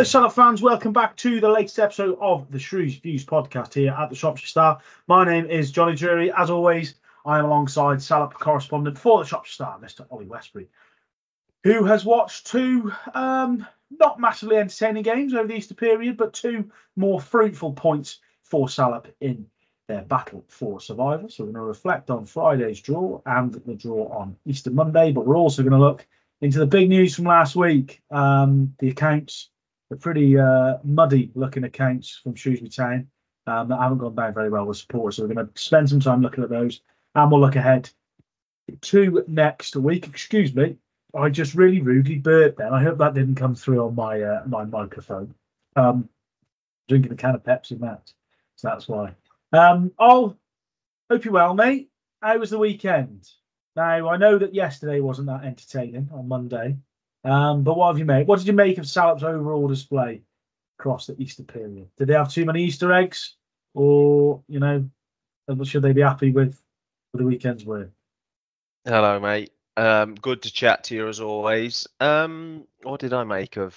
Hello, Salop fans. Welcome back to the latest episode of the Shrews Views podcast here at the Shropshire Star. My name is Johnny Drury. As always, I am alongside Salop correspondent for the Shropshire Star, Mr. Ollie Westbury, who has watched two not massively entertaining games over the Easter period, but two more fruitful points for Salop in their battle for survival. So we're going to reflect on Friday's draw and the draw on Easter Monday, but we're also going to look into the big news from last week. The accounts, the pretty muddy looking accounts from Shrewsbury Town that haven't gone down very well with supporters. So we're going to spend some time looking at those, and we'll look ahead to next week. Excuse me, I just really rudely burped then. I hope that didn't come through on my my microphone. Drinking a can of Pepsi Max, so that's why. I'll hope you're well, mate. How was the weekend? Now, I know that yesterday wasn't that entertaining on Monday, but what have you made? What did you make of Salop's overall display across the Easter period? Did they have too many Easter eggs, or should they be happy with the weekend's work? Hello, mate. Good to chat to you as always. What did I make of?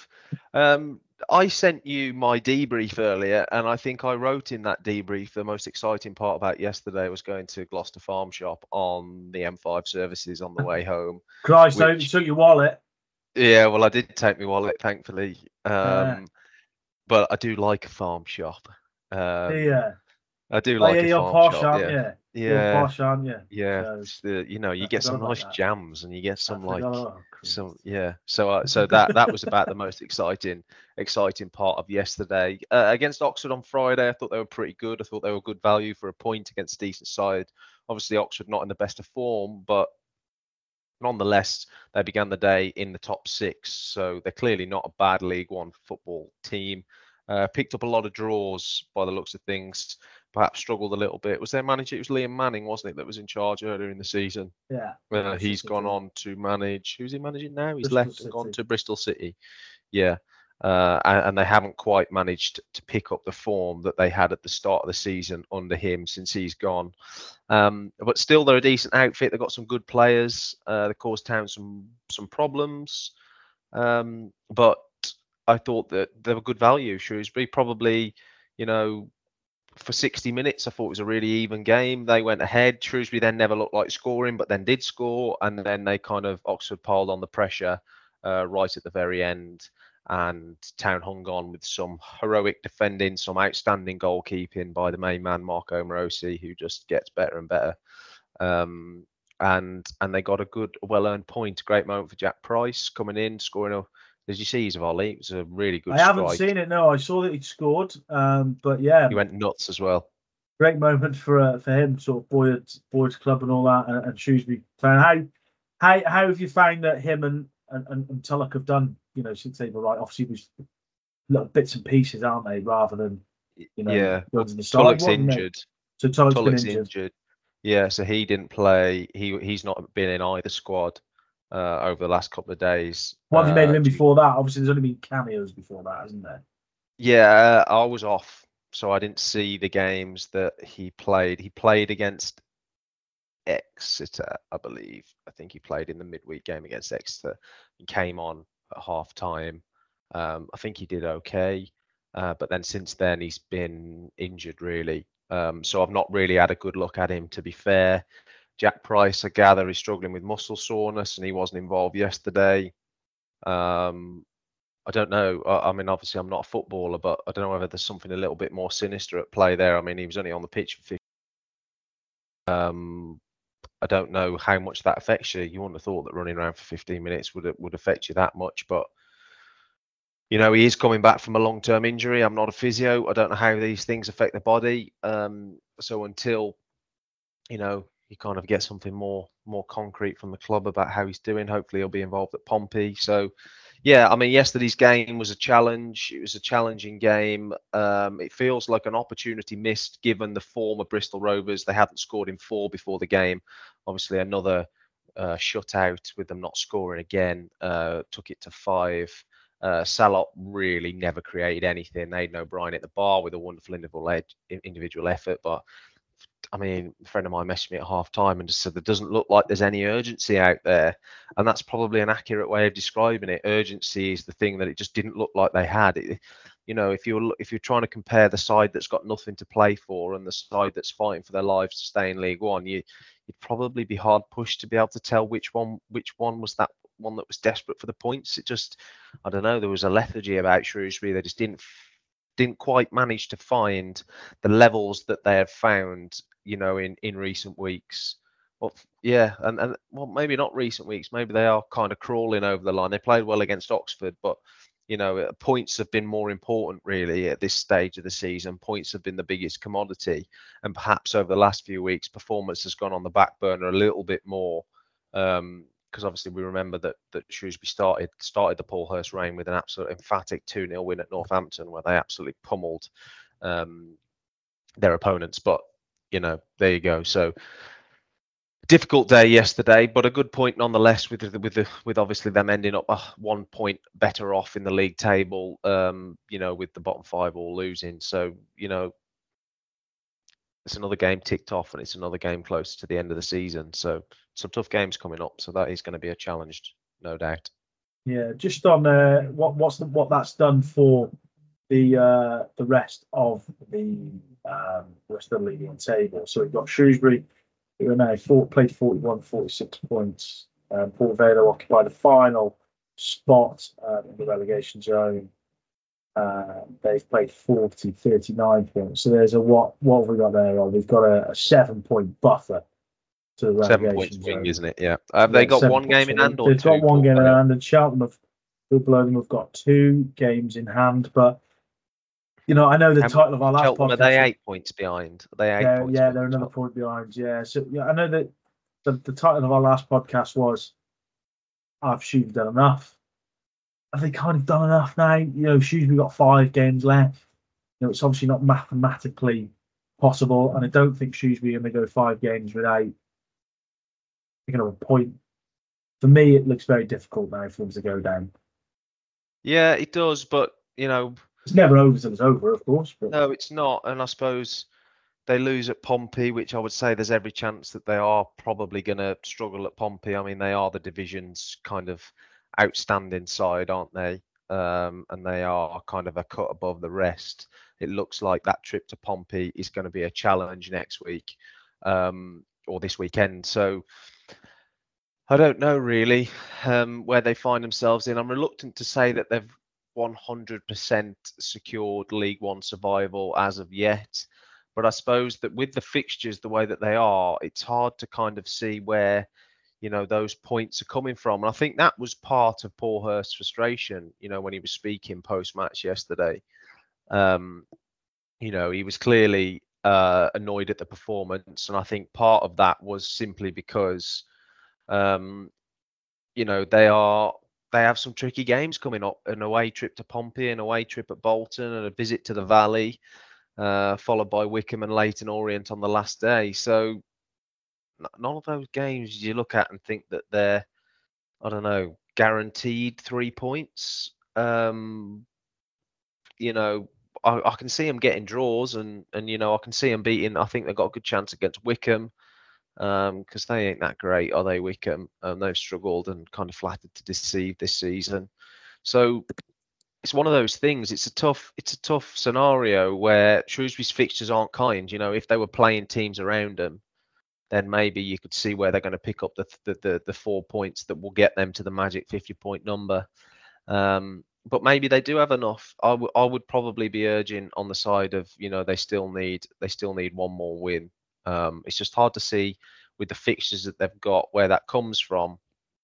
I sent you my debrief earlier, and I think I wrote in that debrief the most exciting part about yesterday was going to Gloucester Farm Shop on the M5 services on the way home. Christ, I hope you took your wallet. Yeah, well, I did take my wallet, thankfully. But I do like a farm shop. Yeah. I do like a farm posh, shop. Aren't you? You're posh, aren't you? Yeah. So, you get some nice jams, and you get some So that was about the most exciting part of yesterday. Against Oxford on Friday, I thought they were pretty good. I thought they were good value for a point against a decent side. Obviously, Oxford not in the best of form, but nonetheless, they began the day in the top six. So they're clearly not a bad League One football team. Picked up a lot of draws by the looks of things. Perhaps struggled a little bit. Was their manager? It was Liam Manning, wasn't it, that was in charge earlier in the season? Yeah. He's gone on to manage. Who's he managing now? He's Bristol left City. and gone to Bristol City. Yeah. And they haven't quite managed to pick up the form that they had at the start of the season under him since he's gone. But still, they're a decent outfit. They've got some good players. They caused Town some problems. But I thought that they were good value. Shrewsbury probably, for 60 minutes, I thought it was a really even game. They went ahead. Shrewsbury then never looked like scoring, but then did score. And then they Oxford piled on the pressure right at the very end. And Town hung on with some heroic defending, some outstanding goalkeeping by the main man, Marco Morosi, who just gets better and better. And they got a good, well-earned point. Great moment for Jack Price coming in, scoring Did you see his volley? It was a really good strike. I haven't seen it, no. I saw that he'd scored, but yeah. He went nuts as well. Great moment for him, sort of boys club and all that, and Shrewsbury fan. How have you found that him and Tulloch have done, since they've arrived? Obviously, it was little bits and pieces, aren't they, rather than, Yeah, Tulloch's injured. So Tulloch's been injured. Yeah, so he didn't play. He's not been in either squad over the last couple of days. What have you made of him before that? Obviously, there's only been cameos before that, hasn't there? Yeah, I was off, so I didn't see the games that he played. He played against Exeter, I believe. I think he played in the midweek game against Exeter. He came on at half time. I think he did okay, but then since then he's been injured really. So I've not really had a good look at him, to be fair. Jack Price, I gather, is struggling with muscle soreness, and he wasn't involved yesterday. I don't know. I mean, obviously, I'm not a footballer, but I don't know whether there's something a little bit more sinister at play there. I mean, he was only on the pitch for 50. I don't know how much that affects you. You wouldn't have thought that running around for 15 minutes would affect you that much, but he is coming back from a long-term injury. I'm not a physio. I don't know how these things affect the body. So until you kind of get something more concrete from the club about how he's doing, hopefully he'll be involved at Pompey. So yeah, I mean, yesterday's game was a challenge. It was a challenging game. It feels like an opportunity missed given the form of Bristol Rovers. They hadn't scored in 4 before the game. Obviously another shutout with them not scoring again took it to 5. Salop really never created anything. Aidan O'Brien at the bar with a wonderful individual effort, but I mean, a friend of mine messaged me at half time and just said there doesn't look like there's any urgency out there. And that's probably an accurate way of describing it. Urgency is the thing that it just didn't look like they had. If you're trying to compare the side that's got nothing to play for and the side that's fighting for their lives to stay in League One, you'd probably be hard pushed to be able to tell which one was that one that was desperate for the points. It just, I don't know, there was a lethargy about Shrewsbury. They just didn't quite manage to find the levels that they have found, in recent weeks. Well, yeah, and well, maybe not recent weeks. Maybe they are kind of crawling over the line. They played well against Oxford, but points have been more important really at this stage of the season. Points have been the biggest commodity, and perhaps over the last few weeks, performance has gone on the back burner a little bit more. Because obviously we remember that Shrewsbury started the Paul Hurst reign with an absolute emphatic 2-0 win at Northampton, where they absolutely pummeled their opponents. But there you go. So difficult day yesterday, but a good point nonetheless. With obviously them ending up 1 point better off in the league table. With the bottom 5 all losing. So it's another game ticked off, and it's another game close to the end of the season. So some tough games coming up. So that is going to be a challenge, no doubt. Yeah, just on what that's done for the rest of the league table. So we've got Shrewsbury, who are now played 41, 46 points. Port Vale occupy the final spot in the relegation zone. They've played 40, 39 points. So there's what have we got there? We've got a 7-point buffer to the relegation 7 points zone. Wing, isn't it? Yeah. Have they got one game in hand or they've two? They've got one game in hand, and Cheltenham below them have got 2 games in hand. But I know the title of our last podcast. Are they 8 points behind? Are they 8 points? Yeah, they're another point behind. Yeah, so I know that the title of our last podcast was "Have Shrewsbury done enough?" Have they kind of done enough now? Shrewsbury got 5 games left. It's obviously not mathematically possible, and I don't think Shrewsbury are going to go 5 games without picking up a point. For me, it looks very difficult now for them to go down. Yeah, it does, but it's never over till it's over, of course. But... No, it's not, and I suppose they lose at Pompey, which I would say there's every chance that they are probably going to struggle at Pompey. I mean, they are the division's kind of outstanding side, aren't they? And they are kind of a cut above the rest. It looks like that trip to Pompey is going to be a challenge next week, or this weekend. So I don't know really where they find themselves in. I'm reluctant to say that they've 100% secured League One survival as of yet. But I suppose that with the fixtures the way that they are, it's hard to kind of see where, those points are coming from. And I think that was part of Paul Hurst's frustration, when he was speaking post-match yesterday. He was clearly annoyed at the performance. And I think part of that was simply because, they have some tricky games coming up. An away trip to Pompey, an away trip at Bolton, and a visit to the Valley, followed by Wycombe and Leyton Orient on the last day. So none of those games you look at and think that they're, I don't know, guaranteed 3 points. I can see them getting draws, and I can see them beating. I think they've got a good chance against Wycombe. Because they ain't that great, are they, Wycombe? They've struggled and kind of flattered to deceive this season. So it's one of those things. It's a tough scenario where Shrewsbury's fixtures aren't kind. If they were playing teams around them, then maybe you could see where they're going to pick up the 4 points that will get them to the magic 50-point number. But maybe they do have enough. I would probably be urging on the side of they still need one more win. It's just hard to see with the fixtures that they've got where that comes from,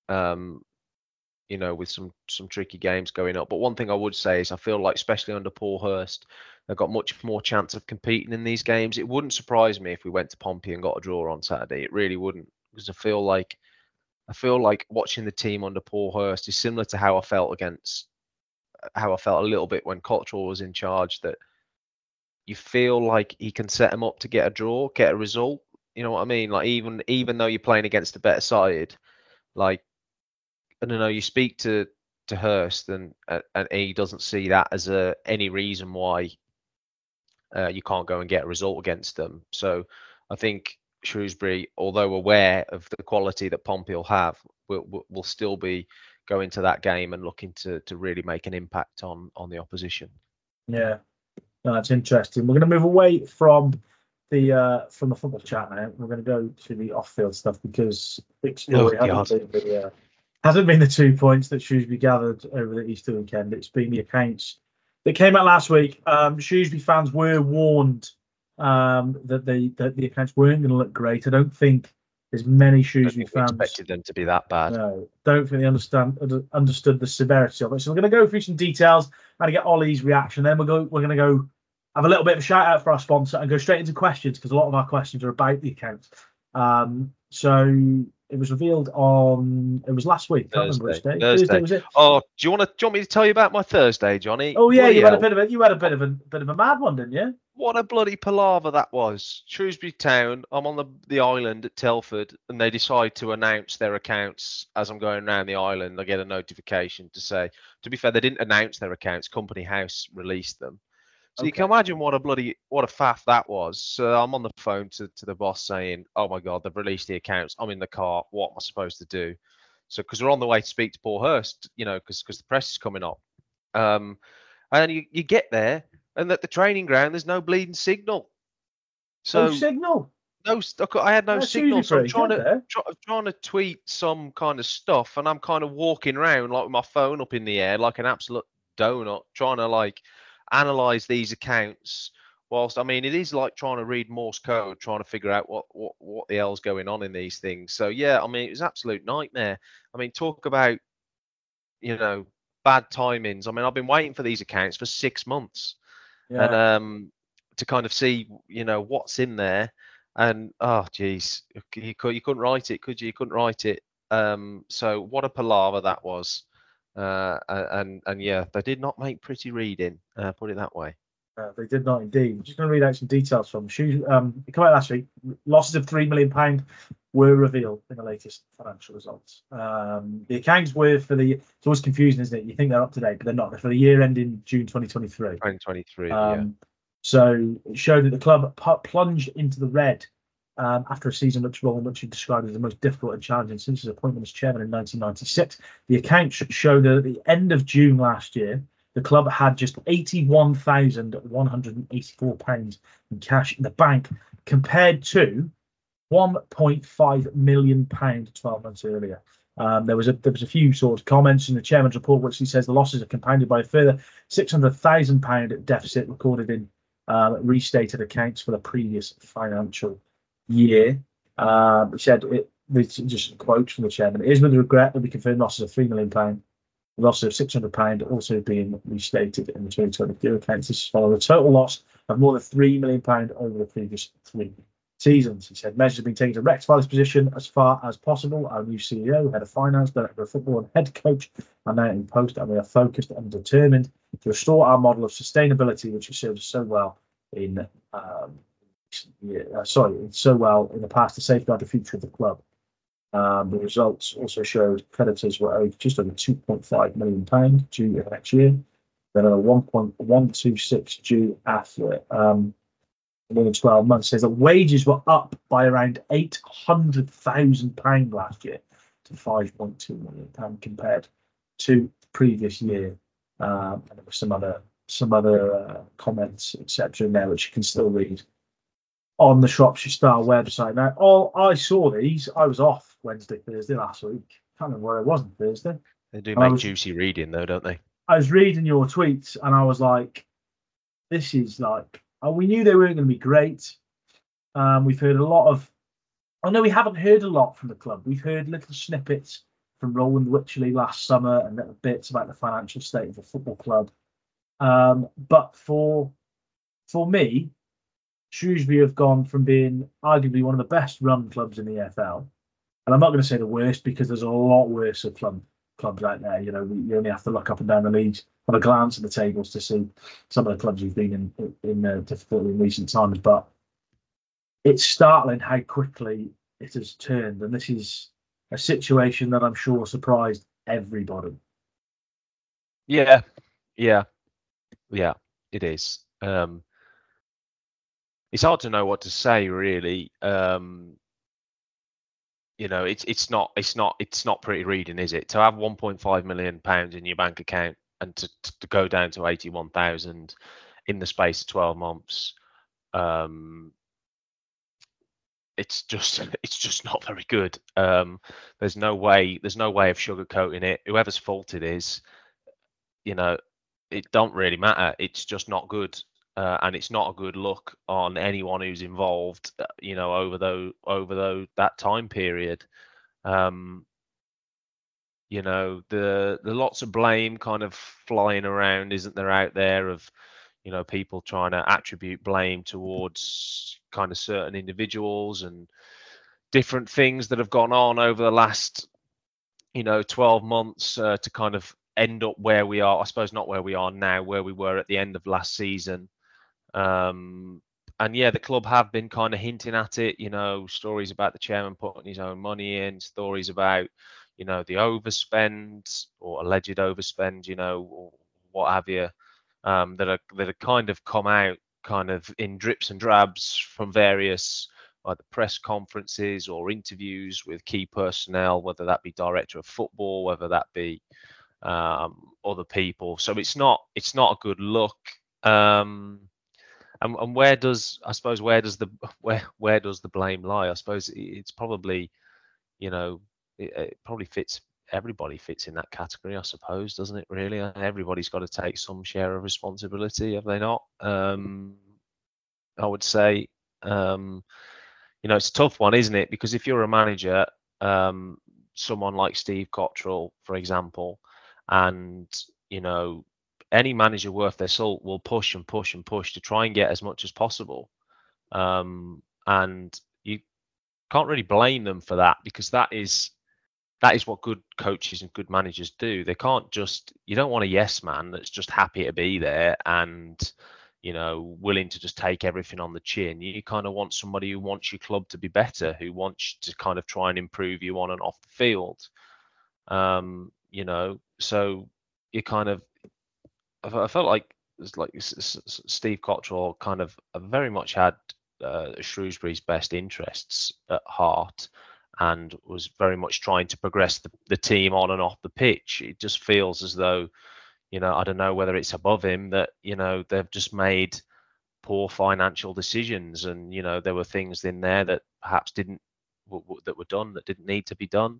with some tricky games going up. But one thing I would say is I feel like, especially under Paul Hurst, they've got much more chance of competing in these games. It wouldn't surprise me if we went to Pompey and got a draw on Saturday. It really wouldn't, because I feel like watching the team under Paul Hurst is similar to how I felt a little bit when Cottrell was in charge, that you feel like he can set them up to get a draw, get a result. You know what I mean? Like even though you're playing against a better side, like, I don't know, you speak to Hurst and he doesn't see that as any reason why you can't go and get a result against them. So I think Shrewsbury, although aware of the quality that Pompey will have, will still be going to that game and looking to really make an impact on the opposition. Yeah, no, that's interesting. We're going to move away from the football chat now. We're going to go to the off-field stuff because big story hasn't been the 2 points that Shrewsbury gathered over the Easter weekend. It's been the accounts that came out last week. Shrewsbury fans were warned that the accounts weren't going to look great. I don't think there's many Shrewsbury fans expected them to be that bad. No, don't think they understood the severity of it. So we're going to go through some details and get Ollie's reaction. Then we're going to go have a little bit of a shout out for our sponsor and go straight into questions because a lot of our questions are about the account. So it was revealed it was last week. Thursday was it? Oh, do you want me to tell you about my Thursday, Johnny? Oh yeah, you had a bit of a mad one, didn't you? What a bloody palaver that was. Shrewsbury Town, I'm on the island at Telford, and they decide to announce their accounts as I'm going around the island. I get a notification to say, to be fair, they didn't announce their accounts. Company House released them. So You can imagine what a faff that was. So I'm on the phone to the boss saying, oh my God, they've released the accounts. I'm in the car. What am I supposed to do? So, because we're on the way to speak to Paul Hurst, because the press is coming up. And you get there, and at the training ground, there's no bleeding signal. So, no signal? No, I had no signal. So I'm trying to tweet some kind of stuff, and I'm kind of walking around like with my phone up in the air, like an absolute donut, trying to analyze these accounts. Whilst it is like trying to read Morse code, trying to figure out what the hell's going on in these things. So yeah, it was an absolute nightmare. Talk about bad timings. I've been waiting for these accounts for 6 months. Yeah. And to kind of see, what's in there, and oh geez, you couldn't write it, could you? You couldn't write it. So what a palaver that was, and yeah, they did not make pretty reading. Put it that way. They did not indeed. I'm just going to read out some details from Shoes. It came out last week. Losses of £3 million were revealed in the latest financial results. The accounts were it's always confusing, isn't it? You think they're up to date, but they're not. They're for the year ending June 2023. 2023, yeah. So it showed that the club plunged into the red after a season which he described as the most difficult and challenging since his appointment as chairman in 1996. The accounts show that at the end of June last year, the club had just £81,184 in cash in the bank, compared to £1.5 million 12 months earlier. There was a few sort of comments in the chairman's report, which he says the losses are compounded by a further £600,000 deficit recorded in restated accounts for the previous financial year. He said, just quotes from the chairman, "It is with regret that we confirm losses of £3 million. The loss of £600 also being restated in the 2022 accounts. This is following a total loss of more than £3 million over the previous 3 seasons." He said measures have been taken to rectify this position as far as possible. Our new CEO, head of finance, director of football, and head coach are now in post, and we are focused and determined to restore our model of sustainability, which has served us so well in the past to safeguard the future of the club. The results also showed creditors were owed just over £2.5 million due next year. Then a 1.126 due after more than 12 months. Says that wages were up by around £800,000 last year to £5.2 million compared to the previous year. And there were some other comments, etc. in there, which you can still read on the Shropshire Star website. Now, I saw these. I was off Wednesday, Thursday last week. Can't remember where I was on Thursday. They do make juicy reading, though, don't they? I was reading your tweets, and I was like, "This is we knew they weren't going to be great." We've heard a lot of. Oh no, we haven't heard a lot from the club. We've heard little snippets from Roland Wycherley last summer and little bits about the financial state of the football club. But for me, Shrewsbury have gone from being arguably one of the best run clubs in the EFL, and I'm not going to say the worst because there's a lot worse of clubs out there. You only have to look up and down the leagues, have a glance at the tables to see some of the clubs who've been in difficulty in recent times. But it's startling how quickly it has turned, and this is a situation that I'm sure surprised everybody. Yeah, it is. it's hard to know what to say really. It's not pretty reading, is it? To have 1.5 million pounds in your bank account and to go down to 81,000 in the space of 12 months, it's just not very good. There's no way of sugarcoating it. Whoever's fault it is, it don't really matter. It's just not good. And it's not a good look on anyone who's involved, over that time period. The lots of blame kind of flying around, isn't there, out there of, people trying to attribute blame towards kind of certain individuals and different things that have gone on over the last, 12 months to kind of end up where we are. I suppose not where we are now, where we were at the end of last season. And yeah, the club have been kind of hinting at it, stories about the chairman putting his own money in, stories about, the overspend or alleged overspend, or what have you, that are kind of come out kind of in drips and drabs from various either press conferences or interviews with key personnel, whether that be director of football, whether that be other people. So it's not a good look. And where does the blame lie? I suppose it's probably, it probably fits. Everybody fits in that category, I suppose, doesn't it? Really, everybody's got to take some share of responsibility, have they not? I would say, it's a tough one, isn't it? Because if you're a manager, someone like Steve Cotterill, for example, and any manager worth their salt will push and push and push to try and get as much as possible. And you can't really blame them for that, because that is what good coaches and good managers do. They can't you don't want a yes man that's just happy to be there and, willing to just take everything on the chin. You kind of want somebody who wants your club to be better, who wants to kind of try and improve you on and off the field. So you kind of, I felt like Steve Cotterill kind of very much had Shrewsbury's best interests at heart and was very much trying to progress the team on and off the pitch. It just feels as though, I don't know whether it's above him that, they've just made poor financial decisions, and, there were things in there that perhaps that were done that didn't need to be done.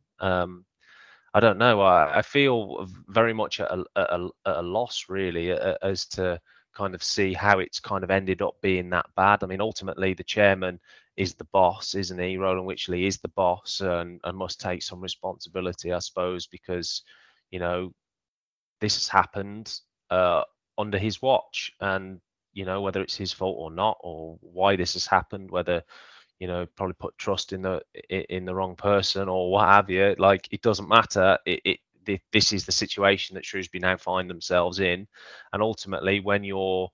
I don't know. I feel very much at a loss, really, as to kind of see how it's kind of ended up being that bad. I mean, ultimately, the chairman is the boss, isn't he? Roland Wycherley is the boss and must take some responsibility, I suppose, because, this has happened under his watch. And, whether it's his fault or not, or why this has happened, whether probably put trust in the wrong person or what have you. Like, it doesn't matter. This is the situation that Shrewsbury now find themselves in, and ultimately, when you're,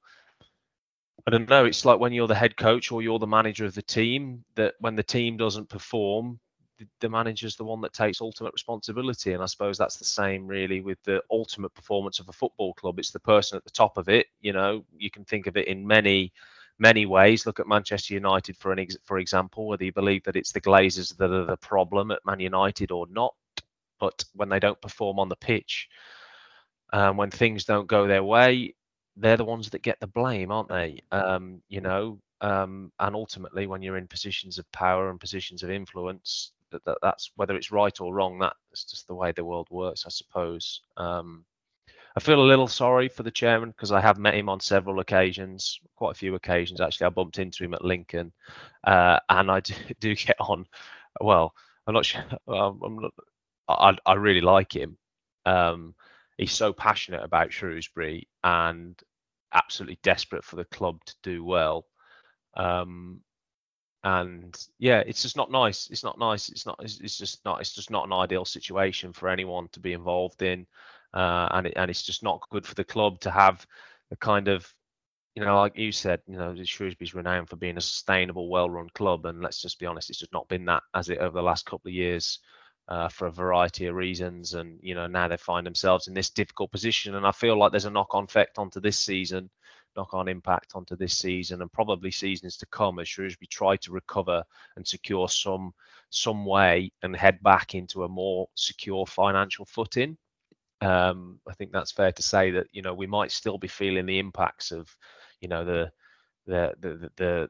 I don't know, it's like when you're the head coach or you're the manager of the team, that when the team doesn't perform, the manager's the one that takes ultimate responsibility. And I suppose that's the same really with the ultimate performance of a football club. It's the person at the top of it. You can think of it in many ways. Look at Manchester United for example, whether you believe that it's the Glazers that are the problem at Man United or not. But when they don't perform on the pitch, when things don't go their way, they're the ones that get the blame, aren't they? And ultimately, when you're in positions of power and positions of influence, that's whether it's right or wrong. That's just the way the world works, I suppose. I feel a little sorry for the chairman because I have met him on several occasions, quite a few occasions actually. I bumped into him at Lincoln, and I do get on. Well, I'm not sure. I really like him. He's so passionate about Shrewsbury and absolutely desperate for the club to do well. And yeah, it's just not nice. It's not nice. It's just not an ideal situation for anyone to be involved in. And it's just not good for the club to have the kind of, like you said, Shrewsbury's renowned for being a sustainable, well-run club, and let's just be honest, it's just not been that, has it, over the last couple of years, for a variety of reasons. And now they find themselves in this difficult position, and I feel like there's a knock-on effect onto this season, knock-on impact onto this season and probably seasons to come as Shrewsbury try to recover and secure some way and head back into a more secure financial footing. I think that's fair to say that we might still be feeling the impacts of the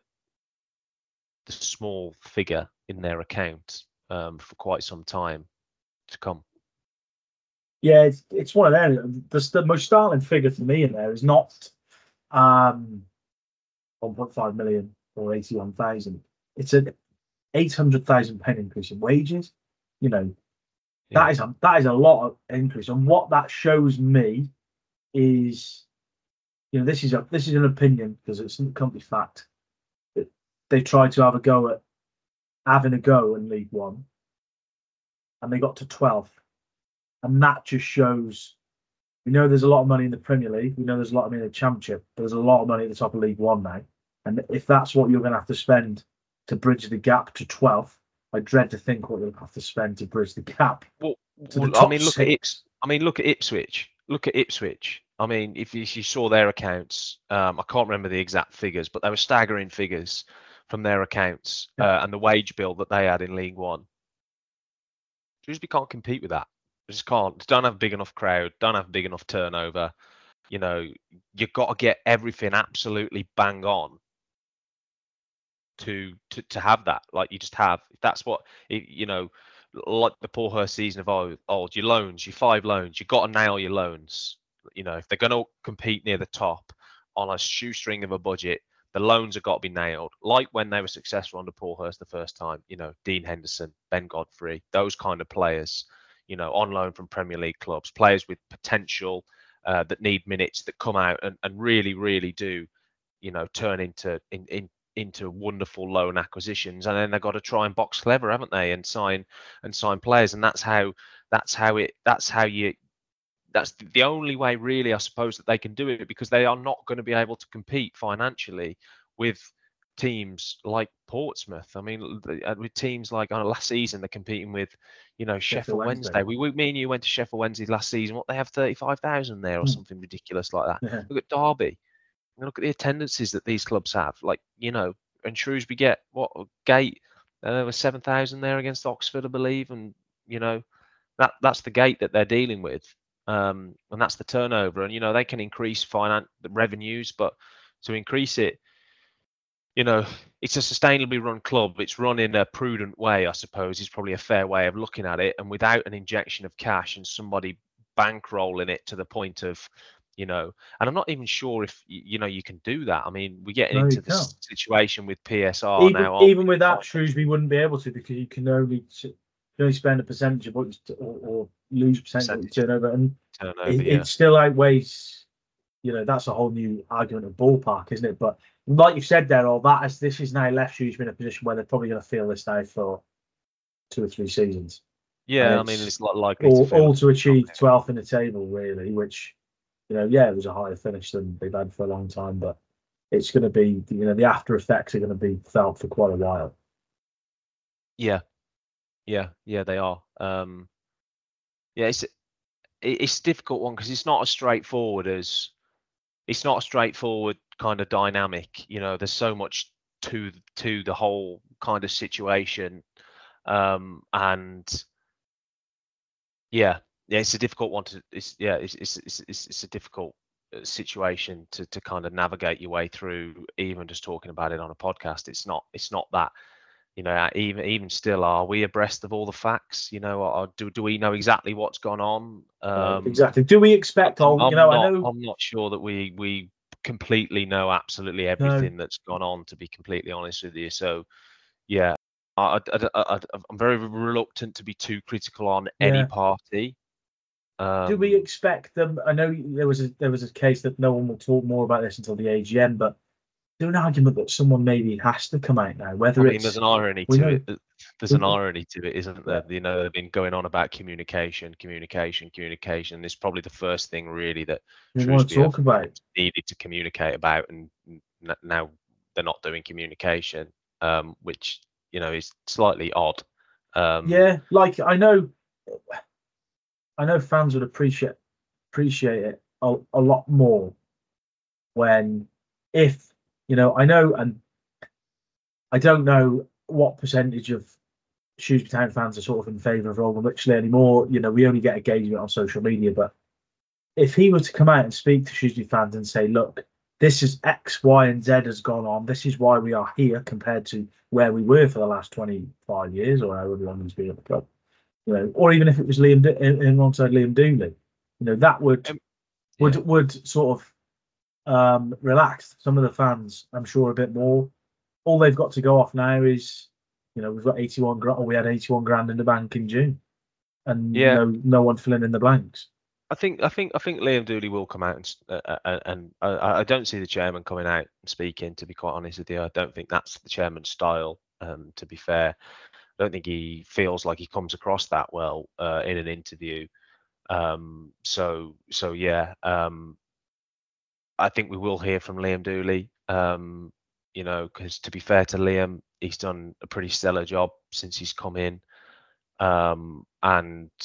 small figure in their account for quite some time to come. Yeah, it's one of them. The most startling figure for me in there is not 1.5 million or 81,000. It's an 800,000 pound increase in wages. That is a lot of increase. And what that shows me is, this is an opinion because it can't be fact. They tried to having a go in League One, and they got to 12th. And that just shows, there's a lot of money in the Premier League. We know there's a lot of money in the Championship, but there's a lot of money at the top of League One now. And if that's what you're going to have to spend to bridge the gap to 12th, I dread to think what you'll have to spend to bridge the gap. Look at Ipswich. I mean, if you saw their accounts, I can't remember the exact figures, but they were staggering figures from their accounts and the wage bill that they had in League One. Shrewsbury can't compete with that. They just can't. Don't have a big enough crowd. Don't have big enough turnover. You've got to get everything absolutely bang on to have that. Like you just have. That's what like the Paulhurst season of old. Your loans, your 5 loans. You've got to nail your loans. If they're going to compete near the top on a shoestring of a budget, the loans have got to be nailed. Like when they were successful under Paulhurst the first time. Dean Henderson, Ben Godfrey, those kind of players. On loan from Premier League clubs, players with potential that need minutes, that come out and really, really do, turn into wonderful loan acquisitions. And then they've got to try and box clever, haven't they, and sign players. And that's the only way, really, I suppose, that they can do it, because they are not going to be able to compete financially with teams like Portsmouth. I mean, with teams like last season, they're competing with, Sheffield Wednesday. Me and you went to Sheffield Wednesday last season. What, they have 35,000 there or something ridiculous like that. Yeah. Look at Derby. Look at the attendances that these clubs have. And Shrewsbury get what, Gate. There was 7,000 there against Oxford, I believe, and that's the gate that they're dealing with, and that's the turnover. And they can increase the revenues, but to increase it, it's a sustainably run club. It's run in a prudent way, I suppose, is probably a fair way of looking at it. And without an injection of cash and somebody bankrolling it to the point of, and I'm not even sure if, you can do that. I mean, we're getting into the situation with PSR now. Even with that, Shrewsbury wouldn't be able to, because you can only spend a percentage of what or lose percentage of your turnover. And it still outweighs, that's a whole new argument of ballpark, isn't it? But like you said there, this has now left Shrewsbury in a position where they're probably going to feel this now for 2 or 3 seasons. Yeah, I mean, it's likely all to achieve 12th in the table, really, which, it was a higher finish than they've had for a long time, but it's going to be, the after effects are going to be felt for quite a while. Yeah, they are. It's a difficult one, because it's not as straightforward kind of dynamic. There's so much to the whole kind of situation, and it's a difficult one it's a difficult situation to kind of navigate your way through. Even just talking about it on a podcast, it's not that. Even still, are we abreast of all the facts? Do we know exactly what's gone on? Exactly. Do we expect? I'm not sure that we completely know absolutely everything that's gone on, to be completely honest with you. So, yeah, I'm very reluctant to be too critical on any party. Do we expect them? I know there was a case that no one will talk more about this until the AGM, but there's an argument that someone maybe has to come out now. There's an irony to it. There's an irony to it, isn't there? They've been going on about communication. It's probably the first thing really that we want to talk about. Needed to communicate about, and now they're not doing communication, which is slightly odd. Like I know fans would appreciate it a lot more when if, I know, and I don't know what percentage of Shrewsbury Town fans are sort of in favour of Roland Wycherley anymore. We only get engagement on social media, but if he were to come out and speak to Shrewsbury fans and say, look, this is X, Y, and Z has gone on. This is why we are here compared to where we were for the last 25 years or however long he's been at the club. Or even if it was alongside Liam Dooley, that would sort of relax some of the fans, I'm sure, a bit more. All they've got to go off now is, we've got 81 grand, or we had 81 grand in the bank in June, and no one filling in the blanks. I think Liam Dooley will come out and I don't see the chairman coming out and speaking. To be quite honest with you, I don't think that's the chairman's style. To be fair, I don't think he feels like he comes across that well in an interview. So yeah, I think we will hear from Liam Dooley. Because to be fair to Liam, he's done a pretty stellar job since he's come in, and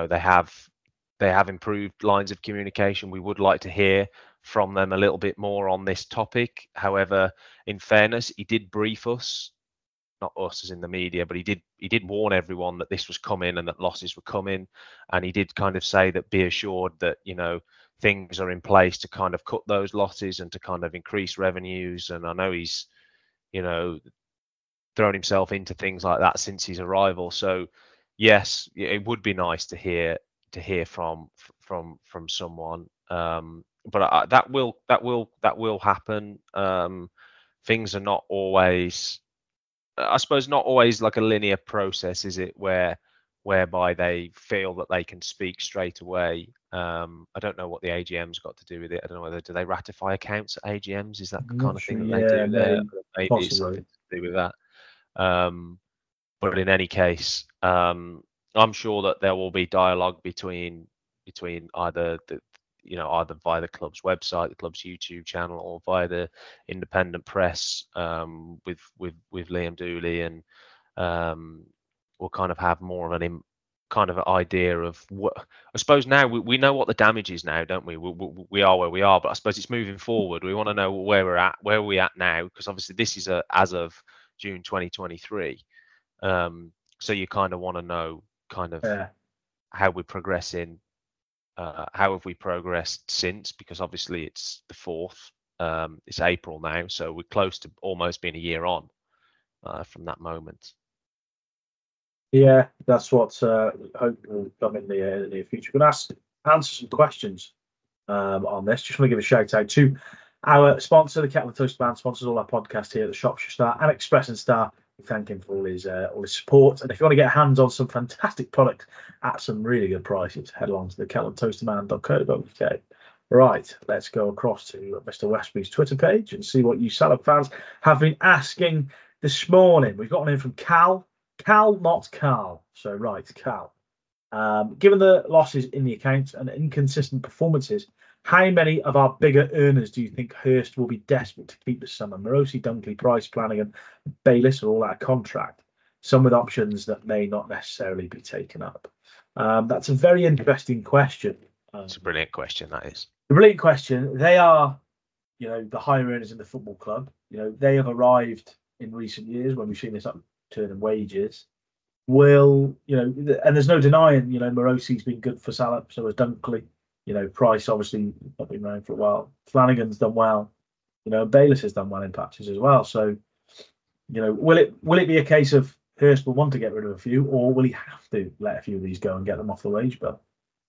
they have improved lines of communication. We would like to hear from them a little bit more on this topic. However, in fairness, he did brief us, not us as in the media, but he did warn everyone that this was coming and that losses were coming. And he did kind of say that be assured that, things are in place to kind of cut those losses and to kind of increase revenues. And I know he's, thrown himself into things like that since his arrival. So yes, it would be nice to hear from someone, but that will happen. Things are not always, I suppose, not always like a linear process, is it, whereby they feel that they can speak straight away. I don't know what the AGM's got to do with it. I don't know do they ratify accounts at AGMs? Is that the kind of thing that they do there? Maybe possibly. It's something to do with that. But in any case, I'm sure that there will be dialogue between either either via the club's website, the club's YouTube channel, or via the independent press, with Liam Dooley, and we'll kind of have more of an idea of what, I suppose. Now we know what the damage is now, don't we? We are where we are, but I suppose it's moving forward. We want to know where are we at now, because obviously this is as of June 2023. So you kind of want to know how we're progressing. How have we progressed since? Because obviously it's the 4th. It's April now, so we're close to almost being a year on from that moment. Yeah, that's what hope will come in the near future. We're going to answer some questions on this. Just want to give a shout out to our sponsor, the Kettle and Toast Band, sponsors all our podcasts here at the Shropshire Star and Express and Star. We thank him for all his support. And if you want to get hands on some fantastic products at some really good prices, head along to the kettleandtoastman.co.uk. Right, let's go across to Mr. Westbury's Twitter page and see what you Salop fans have been asking this morning. We've got one in from Cal. Cal, not Carl. So, right, Cal. Given the losses in the account and inconsistent performances, how many of our bigger earners do you think Hurst will be desperate to keep this summer? Morosi, Dunkley, Price, Flanagan, Bayliss are all out of contract, some with options that may not necessarily be taken up. That's a very interesting question. It's a brilliant question, that is. A brilliant question. They are, the higher earners in the football club. They have arrived in recent years when we've seen this upturn in wages. And there's no denying, Morosi's been good for Salop, so has Dunkley. Price obviously not been around for a while. Flanagan's done well. Bayliss has done well in patches as well. So, will it be a case of Hurst will want to get rid of a few, or will he have to let a few of these go and get them off the wage bill?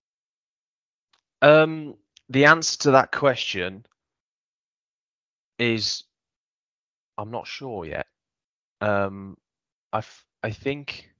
The answer to that question is I'm not sure yet. I think.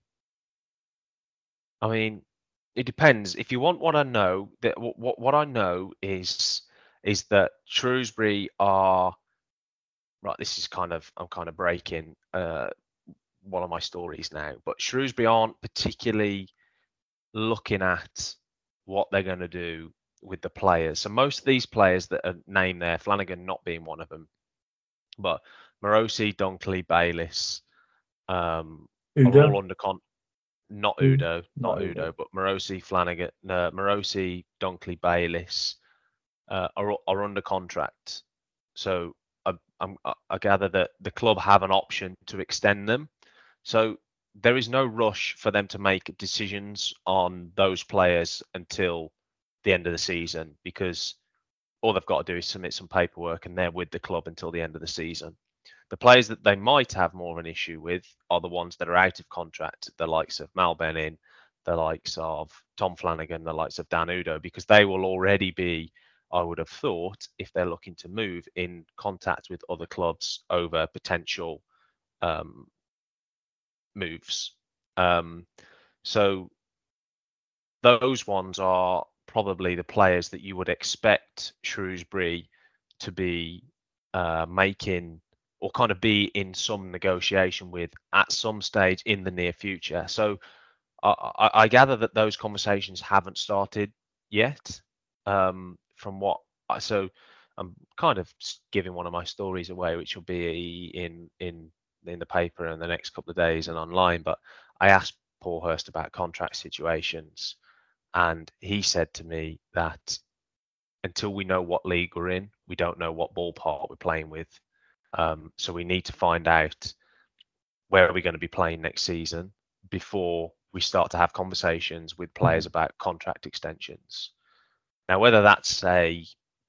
I mean, it depends. If you want what I know, that what I know is that Shrewsbury are right. This is I'm kind of breaking one of my stories now, but Shrewsbury aren't particularly looking at what they're going to do with the players. So most of these players that are named there, Flanagan not being one of them, but Morosi, Dunkley, Bayliss, are all under not Udo, but Morosi, Flanagan, Morosi, Dunkley, Bayliss are under contract. So I I gather that the club have an option to extend them. So there is no rush for them to make decisions on those players until the end of the season, because all they've got to do is submit some paperwork and they're with the club until the end of the season. The players that they might have more of an issue with are the ones that are out of contract, the likes of Mal Benin, the likes of Tom Flanagan, the likes of Dan Udo, because they will already be, I would have thought, if they're looking to move, in contact with other clubs over potential moves. So those ones are probably the players that you would expect Shrewsbury to be making, or kind of be in some negotiation with at some stage in the near future. So I gather that those conversations haven't started yet. From what so I'm kind of giving one of my stories away, which will be in the paper in the next couple of days and online. But I asked Paul Hurst about contract situations, and he said to me that until we know what league we're in, we don't know what ballpark we're playing with. So we need to find out where are we going to be playing next season before we start to have conversations with players about contract extensions. Now, whether that's a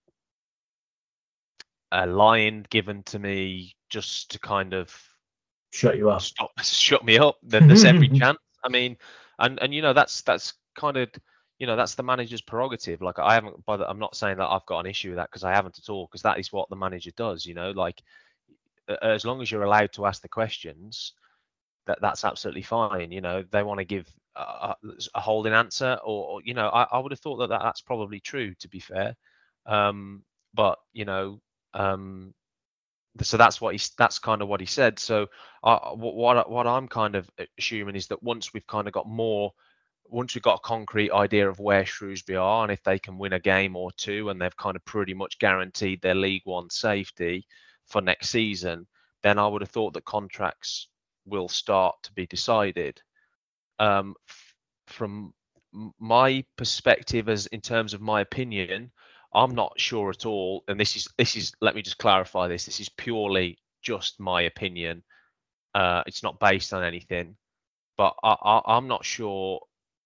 line given to me just to kind of shut you up, shut me up, then there's every chance. I mean, and that's kind of, that's the manager's prerogative. Like, I haven't bothered. I'm not saying that I've got an issue with that, because I haven't at all, because that is what the manager does. Like, as long as you're allowed to ask the questions, that's absolutely fine. They want to give a holding answer, or I would have thought that that's probably true, to be fair. But so that's kind of what he said. So what I'm kind of assuming is that once we've got a concrete idea of where Shrewsbury are, and if they can win a game or two, and they've kind of pretty much guaranteed their League One safety for next season, then I would have thought that contracts will start to be decided. From my perspective, as in terms of my opinion, I'm not sure at all. And this is let me just clarify this. This is purely just my opinion. It's not based on anything, but I'm not sure.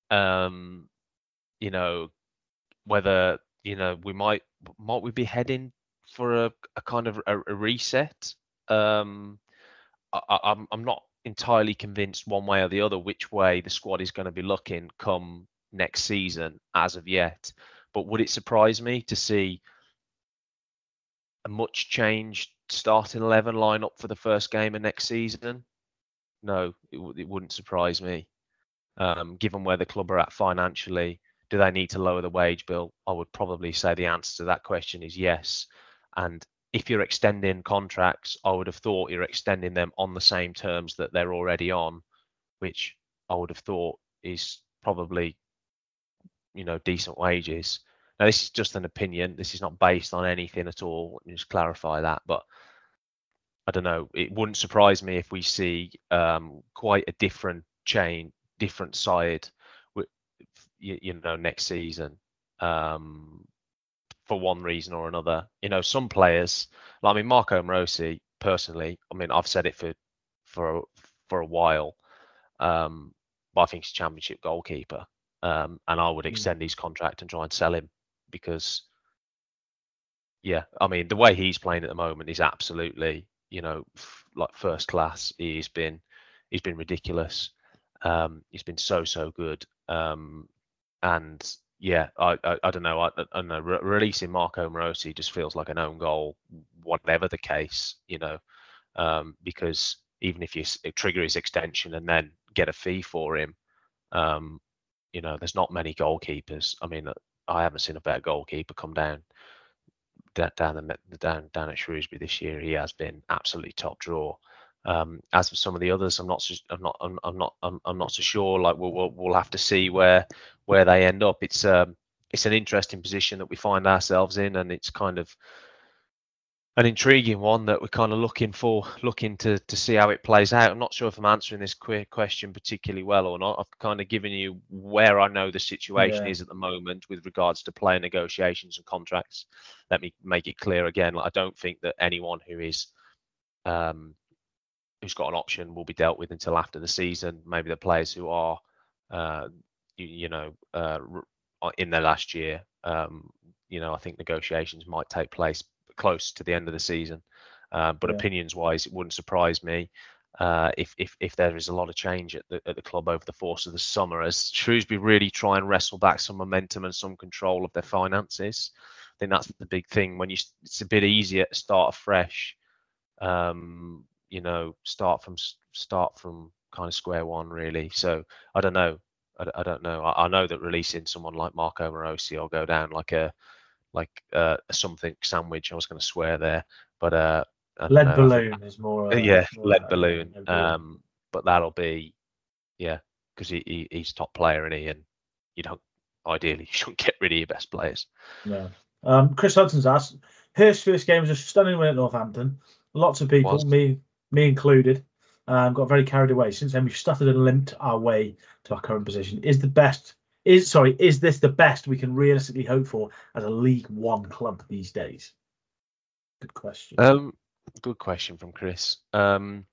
Whether we might we be heading for a kind of a reset. I'm not entirely convinced one way or the other which way the squad is going to be looking come next season as of yet. But would it surprise me to see a much changed starting 11 line up for the first game of next season? No, it wouldn't surprise me. Given where the club are at financially, do they need to lower the wage bill? I would probably say the answer to that question is yes. And if you're extending contracts, I would have thought you're extending them on the same terms that they're already on, which I would have thought is probably, decent wages. Now, this is just an opinion. This is not based on anything at all. Let me just clarify that. But I don't know. It wouldn't surprise me if we see quite a different side, next season, for one reason or another. Some players, Marco Morosi, personally, I've said it for a while, but I think he's a championship goalkeeper, and I would extend his contract and try and sell him, because the way he's playing at the moment is absolutely, like first class. He's been ridiculous. He's been so good. And yeah, I don't know. I don't know. Releasing Marco Morosi just feels like an own goal, whatever the case, because even if you trigger his extension and then get a fee for him, there's not many goalkeepers. I haven't seen a better goalkeeper come down at Shrewsbury this year. He has been absolutely top draw. As for some of the others, I'm not so sure. Like, we'll have to see where they end up. It's an interesting position that we find ourselves in, and it's kind of an intriguing one that we're kind of looking to see how it plays out. I'm not sure if I'm answering this question particularly well or not. I've kind of given you where I know the situation is at the moment with regards to player negotiations and contracts. Let me make it clear again. I don't think that anyone who's got an option will be dealt with until after the season. Maybe the players who are, in their last year, I think negotiations might take place close to the end of the season. But opinions-wise, it wouldn't surprise me if there is a lot of change at the club over the course of the summer, as Shrewsbury really try and wrestle back some momentum and some control of their finances. I think that's the big thing. When it's a bit easier to start afresh. Start from kind of square one, really. So I don't know. I don't know. I know that releasing someone like Marco Morosi will go down like a something sandwich. I was going to swear there, but lead balloon is more. Lead balloon. But that'll be because he's top player, isn't he? And you shouldn't get rid of your best players. No. Chris Hudson's asked, Hurst's first game was a stunning win at Northampton. Lots of people, me included, got very carried away. Since then, we've stuttered and limped our way to our current position. Is this the best we can realistically hope for as a League One club these days? Good question. Good question from Chris. No,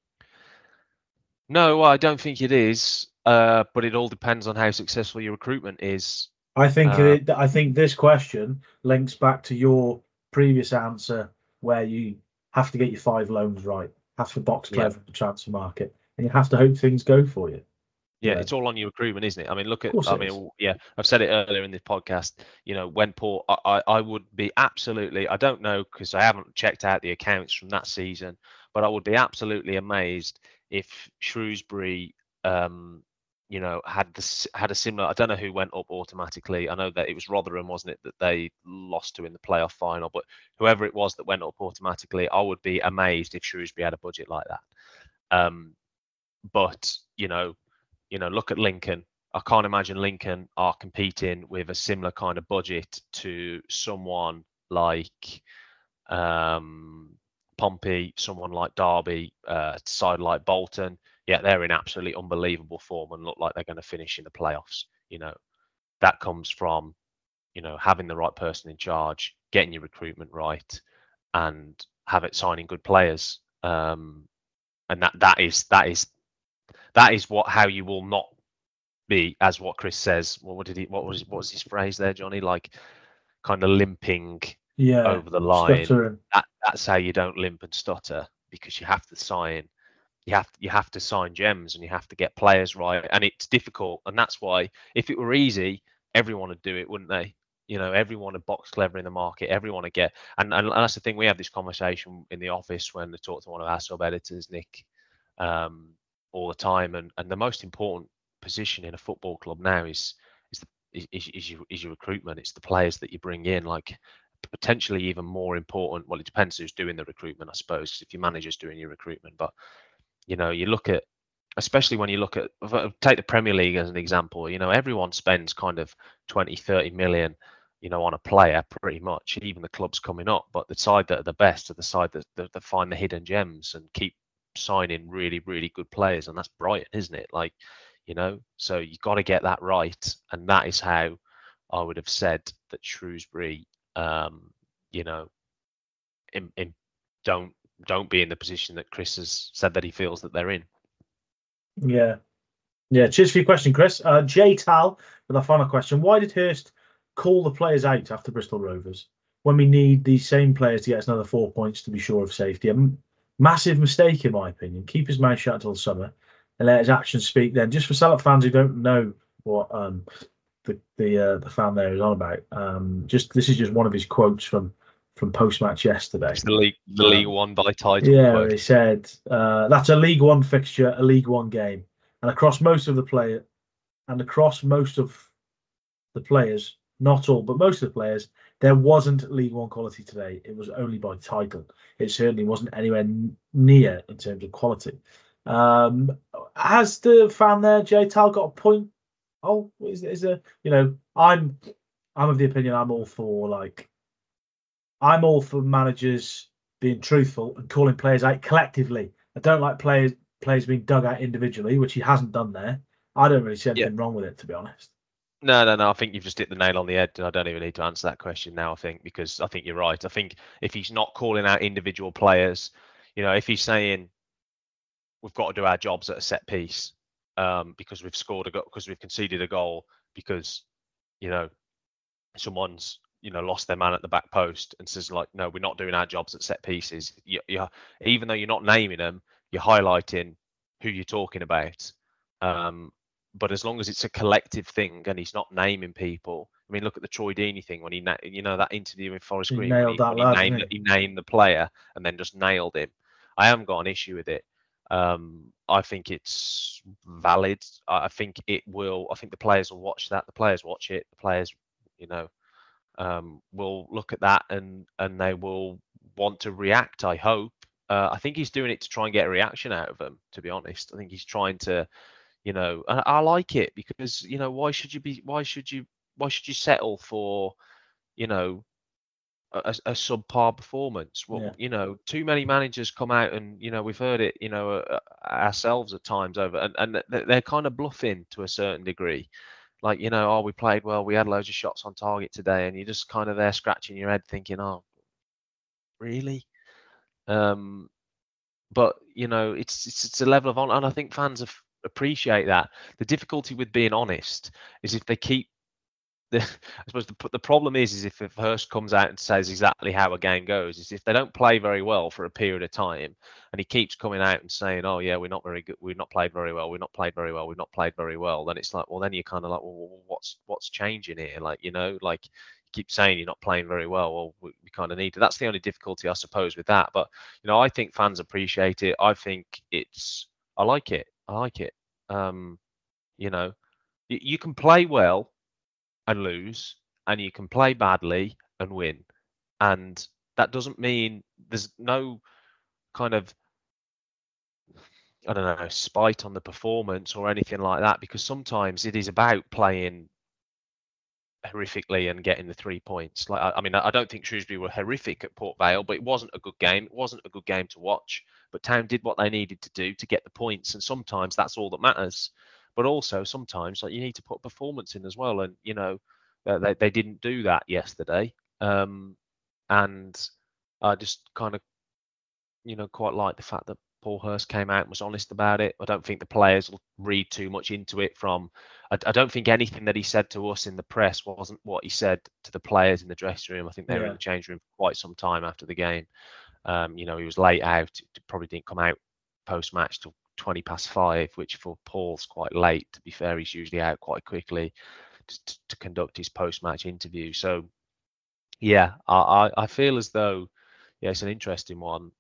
I don't think it is. But it all depends on how successful your recruitment is. I think this question links back to your previous answer, where you have to get your 5 loans right, have to box clever in the transfer market, and you have to hope things go for you. Yeah, it's all on your recruitment, isn't it? I mean, I've said it earlier in this podcast. When Port, I would be absolutely, I don't know because I haven't checked out the accounts from that season, but I would be absolutely amazed if Shrewsbury, had a similar. I don't know who went up automatically. I know that it was Rotherham, wasn't it, that they lost to in the playoff final. But whoever it was that went up automatically, I would be amazed if Shrewsbury had a budget like that. But look at Lincoln. I can't imagine Lincoln are competing with a similar kind of budget to someone like Pompey, someone like Derby, side like Bolton. Yeah, they're in absolutely unbelievable form and look like they're going to finish in the playoffs. That comes from, having the right person in charge, getting your recruitment right, and signing good players. And that is how you will not be, as what Chris says. What was his phrase there, Johnny? Like kind of limping over the line. That's how you don't limp and stutter, because you have to sign. You have to sign gems and you have to get players right, and it's difficult. And that's why, if it were easy, everyone would do it, wouldn't they? Everyone would box clever in the market. Everyone would get, and that's the thing. We have this conversation in the office when we talk to one of our sub editors, Nick, all the time. And the most important position in a football club now is your recruitment. It's the players that you bring in. Like, potentially even more important. Well, it depends who's doing the recruitment, I suppose. If your manager's doing your recruitment, but you look at, especially when you look at, take the Premier League as an example. Everyone spends kind of 20-30 million, on a player, pretty much. Even the clubs coming up, but the side that are the best are the side that find the hidden gems and keep signing really, really good players, and that's Brighton, isn't it? Like, so you got to get that right, and that is how I would have said that Shrewsbury, don't be in the position that Chris has said that he feels that they're in. Yeah. Cheers for your question, Chris. Jay Tal with our final question: why did Hurst call the players out after Bristol Rovers when we need these same players to get us another 4 points to be sure of safety? A massive mistake, in my opinion. Keep his mouth shut until the summer and let his actions speak then. Just for Salop fans who don't know what the fan there is on about, this is just one of his quotes from post-match yesterday. It's the League One by title. Yeah, quote. He said that's a League One fixture, a League One game, and across most of the players, not all, but most of the players, there wasn't League One quality today. It was only by title. It certainly wasn't anywhere near in terms of quality. Has the fan there, Jay Tal, got a point? Oh, is there? I'm of the opinion I'm all for managers being truthful and calling players out collectively. I don't like players being dug out individually, which he hasn't done there. I don't really see anything wrong with it, to be honest. No. I think you've just hit the nail on the head, and I don't even need to answer that question now. I think because I think you're right. I think if he's not calling out individual players, if he's saying we've got to do our jobs at a set piece because we've scored a goal, because we've conceded a goal, because someone's lost their man at the back post, and says like, no, we're not doing our jobs at set pieces. Even though you're not naming them, you're highlighting who you're talking about. But as long as it's a collective thing and he's not naming people, I mean, look at the Troy Deeney thing when he, that interview with Forest Green, he named the player and then just nailed him. I haven't got an issue with it. I think it's valid. I think it will. I think the players will watch that. The players watch it. The players, will look at that and they will want to react. I hope. I think he's doing it to try and get a reaction out of them. To be honest, I think he's trying to. I like it because why should you settle for a subpar performance? Well, too many managers come out and we've heard it ourselves at times over and they're kind of bluffing to a certain degree, like we played well, we had loads of shots on target today, and you're just kind of there scratching your head thinking, oh really? But it's a level of honor, and I think fans appreciate that. The difficulty with being honest is if they keep I suppose the problem is if Hurst comes out and says exactly how a game goes, is if they don't play very well for a period of time, and he keeps coming out and saying, oh yeah, we're not very good, we've not played very well, we've not played very well, then it's like, well, then you're kind of like, well, what's changing here? Like, like you keep saying you're not playing very well, we kind of need to. That's the only difficulty, I suppose, with that. But I think fans appreciate it. I think I like it. You can play well and lose, and you can play badly and win, and that doesn't mean there's no kind of, I don't know, spite on the performance or anything like that, because sometimes it is about playing horrifically and getting the 3 points. Like, I don't think Shrewsbury were horrific at Port Vale, but it wasn't a good game. It wasn't a good game to watch, but Town did what they needed to do to get the points, and sometimes that's all that matters. But also sometimes, like, you need to put performance in as well, and they didn't do that yesterday. And I just kind of quite like the fact that Paul Hurst came out and was honest about it. I don't think the players will read too much into it I don't think anything that he said to us in the press wasn't what he said to the players in the dressing room. I think they were in the change room for quite some time after the game. He was late out. Probably didn't come out post-match till 20 past 5, which for Paul's quite late. To be fair, he's usually out quite quickly to conduct his post-match interview. So, yeah, I feel as though, it's an interesting one.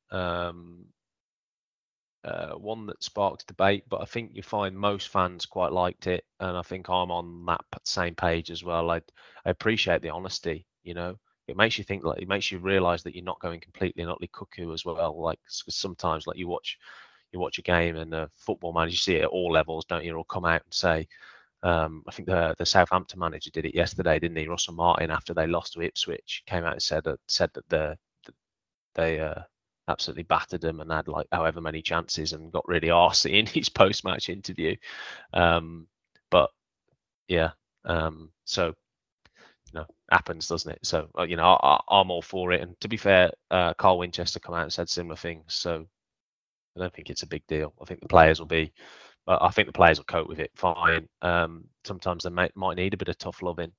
One that sparked debate, but I think you find most fans quite liked it, and I think I'm on that same page as well. I appreciate the honesty. It makes you think, like, it makes you realise that you're not going completely and utterly cuckoo as well. Like, sometimes, like, you watch a game and a football manager, you see it at all levels, don't you? Or come out and say, I think the Southampton manager did it yesterday, didn't he? Russell Martin, after they lost to Ipswich, came out and said that they absolutely battered them and had like however many chances and got really arsey in his post-match interview. But yeah, so happens, doesn't it? So I'm all for it. And to be fair, Carl Winchester come out and said similar things. So I don't think it's a big deal. I think the players will cope with it fine. Sometimes they might need a bit of tough loving.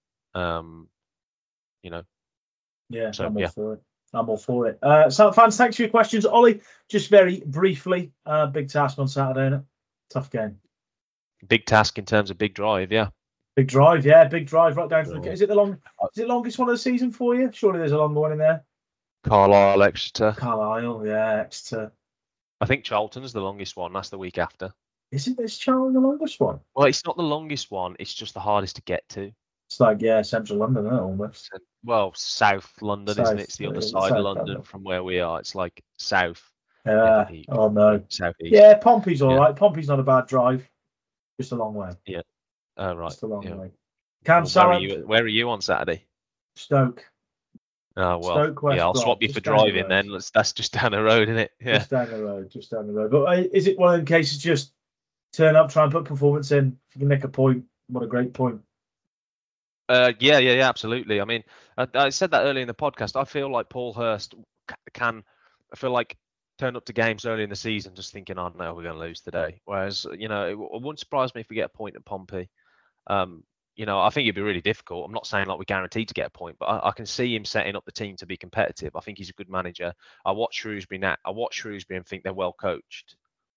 Yeah, so, I'm all for it. So, fans, thanks for your questions. Ollie, just very briefly, big task on Saturday, isn't it? Tough game. Big task in terms of big drive, yeah. Big drive right down to the. Is it the longest one of the season for you? Surely there's a longer one in there. Carlisle, Exeter. Exeter. I think Charlton's the longest one. That's the week after. Is Charlton the longest one? Well, it's not the longest one. It's just the hardest to get to. It's like, central London, isn't it, almost? Well, South London, isn't it? It's the other side of London from where we are. It's like south. Yeah. Oh, no. Southeast. Yeah, Pompey's all right. Pompey's not a bad drive. Just a long way. Yeah. Right. Just a long way. Where are you on Saturday? Stoke. Oh well, Stoke West yeah, I'll Brom, swap you just for down the driving road. then. That's just down the road, isn't it? Yeah. Just down the road, just down the road. But is it one of them cases just turn up, try and put performance in? If you can make a point, what a great point. Yeah, absolutely. I mean, I said that earlier in the podcast. I feel like Paul Hurst can, I feel like, turn up to games early in the season just thinking, oh no, we're going to lose today. Whereas, it wouldn't surprise me if we get a point at Pompey. I think it'd be really difficult. I'm not saying like we're guaranteed to get a point, but I can see him setting up the team to be competitive. I think he's a good manager. I watch Shrewsbury and think they're well coached.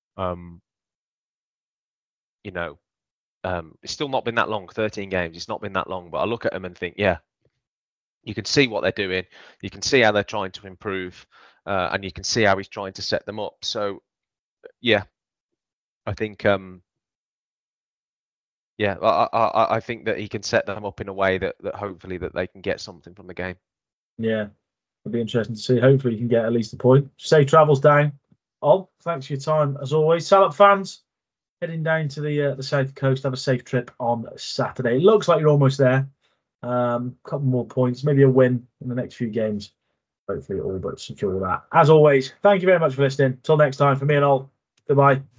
It's still not been that long, 13 games. It's not been that long, but I look at them and think, yeah, you can see what they're doing. You can see how they're trying to improve, and you can see how he's trying to set them up. So, yeah, I think, I think that he can set them up in a way that hopefully that they can get something from the game. Yeah, it'll be interesting to see. Hopefully, you can get at least a point. Safe travels down. Thanks for your time as always. Salop fans, heading down to the south coast. Have a safe trip on Saturday. It looks like you're almost there. Couple more points, maybe a win in the next few games. Hopefully, all but secure that. As always, thank you very much for listening. Till next time, for me and all, goodbye.